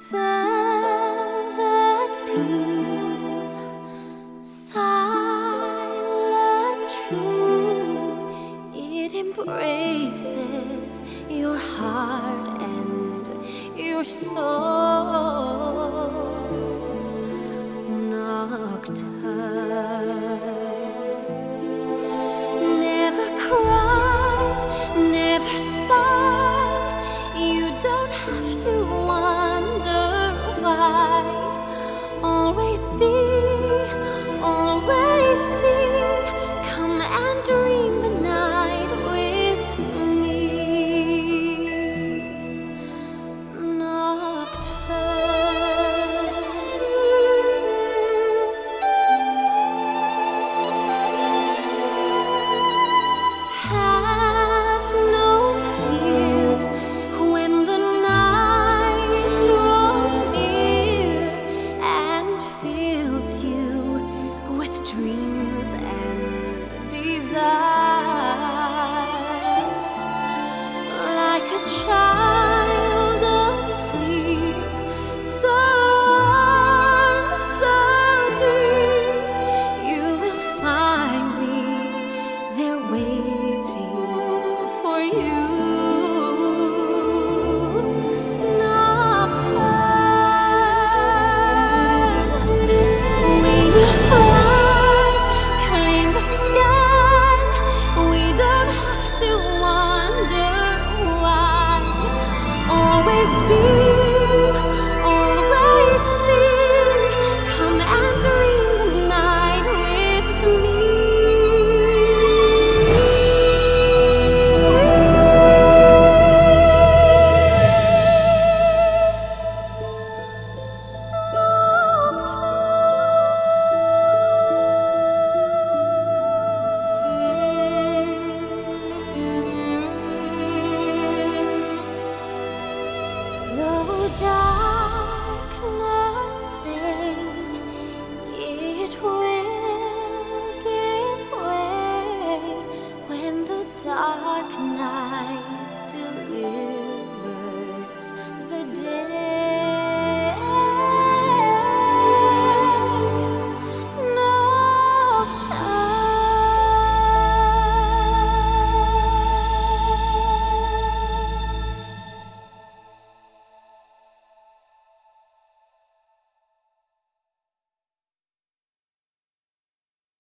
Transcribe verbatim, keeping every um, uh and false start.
Velvet pink, silent true, it embraces your heart and your soul. Nocturne, never cry, never sigh. You don't have to wonder why. Always be, always see. Come and dream the night with me. Nocturne. Have no fear when the night draws near and fills you with dreams and desire. Like a child asleep, so warm, so deep, you will find me there waiting for you. Nocturne, we will fly, claim the sky. We don't have to wonder why. Always be, always see. Come and dream the night with me. Though darkness reign, it will give way when the dark night delivers.